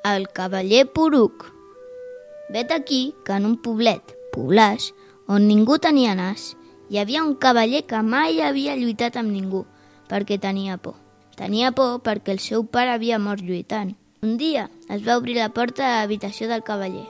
El cavaller poruc. Vet aquí que en un poblet, Poblàs, on ningú tenia nas, hi havia un cavaller que mai havia lluitat amb ningú, perquè tenia por. Tenia por perquè el seu pare havia mort lluitant. Un dia es va obrir la porta de l'habitació del cavaller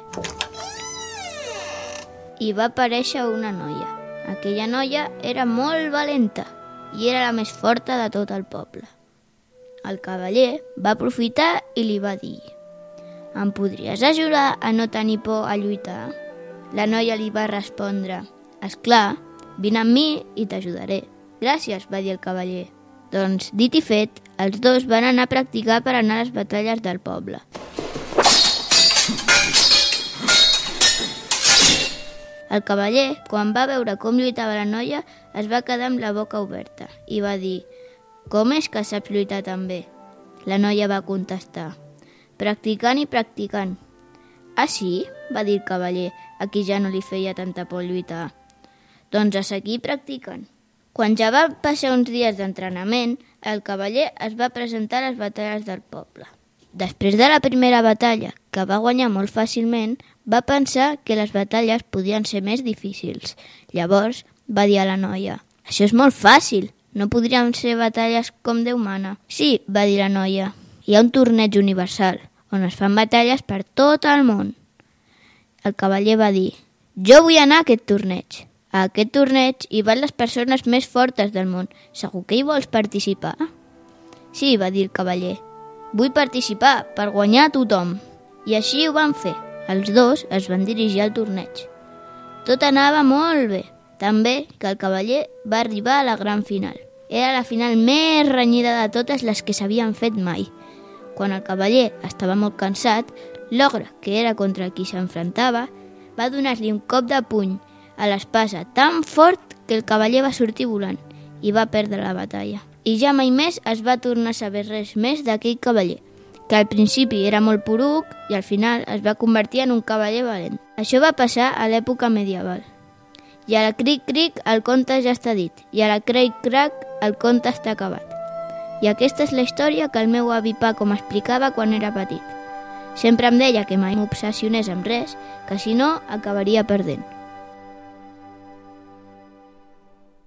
i va aparèixer una noia. Aquella noia era molt valenta i era la més forta de tot el poble. El cavaller va aprofitar i li va dir: «Em podries ajudar a no tenir por a lluitar?» La noia li va respondre: «Esclar, vine amb mi i t'ajudaré». «Gràcies», va dir el cavaller. Doncs, dit i fet, els dos van anar a practicar per anar a les batalles del poble. El cavaller, quan va veure com lluitava la noia, es va quedar amb la boca oberta i va dir: «Com és que saps lluitar tan bé?» La noia va contestar: «Practicant i practicant». «Ah, sí?», va dir el cavaller, a qui ja no li feia tanta por lluitar. «Doncs a seguir practicant». Quan ja va passar uns dies d'entrenament, el cavaller es va presentar a les batalles del poble. Després de la primera batalla, que va guanyar molt fàcilment, va pensar que les batalles podien ser més difícils. Llavors va dir a la noia: «Això és molt fàcil, no podrien ser batalles com Déu mana». «Sí», va dir la noia, «hi ha un torneig universal, on es fan batalles per tot el món». El cavaller va dir: «Jo vull anar a aquest torneig. A aquest torneig hi van les persones més fortes del món. Segur que hi vols participar?» «Sí», va dir el cavaller, «vull participar per guanyar a tothom». I així ho van fer. Els dos es van dirigir al torneig. Tot anava molt bé, tan bé que el cavaller va arribar a la gran final. Era la final més renyida de totes les que s'havien fet mai. Quan el cavaller estava molt cansat, l'ogre, que era contra qui s'enfrontava, va donar-li un cop de puny a l'espasa tan fort que el cavaller va sortir volant i va perdre la batalla. I ja mai més es va tornar a saber res més d'aquell cavaller, que al principi era molt poruc i al final es va convertir en un cavaller valent. Això va passar a l'època medieval. I a la cric-cric el conte ja està dit, i a la crec-crac el conte està acabat. I aquesta és la història que el meu avi Paco m'explicava quan era petit. Sempre em deia que mai m'obsessionés amb res, que si no acabaria perdent.